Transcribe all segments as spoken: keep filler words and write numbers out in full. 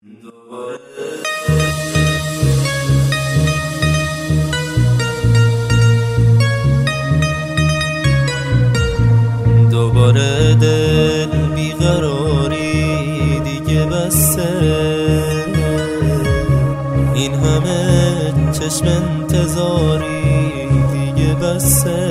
دوباره دل بیقراری دیگه بسه، این همه چشم انتظاری دیگه بسه،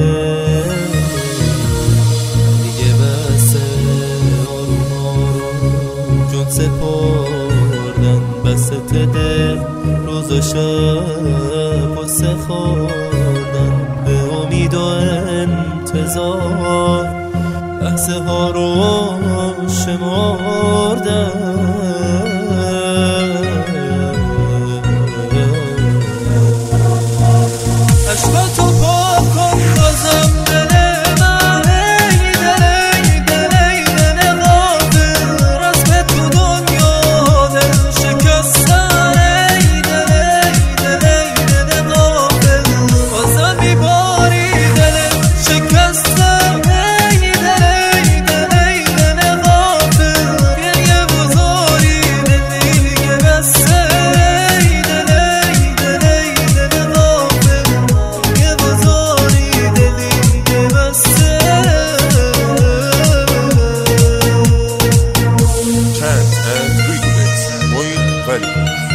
دیگه بسه. آروم آروم جون سپردن بسط دل، روز و شب قصه خوردن به امید و انتظار، لحظه ها رو شمردن. عشقاتو پاک کن بازم دل من، ای دل ای دل ای دل غافل، رسم تو دنیا دل شکستن، ای دل ای دل ای دل غافل، بازم میباری دل شکستن، ای دل ای دل ای دل غافل، گریه بزاری دل دیگه بسته، ای دل ای دل ای دل غافل، گریه بزاری دل دیگه بسته. Chant and Remix Moin Valley.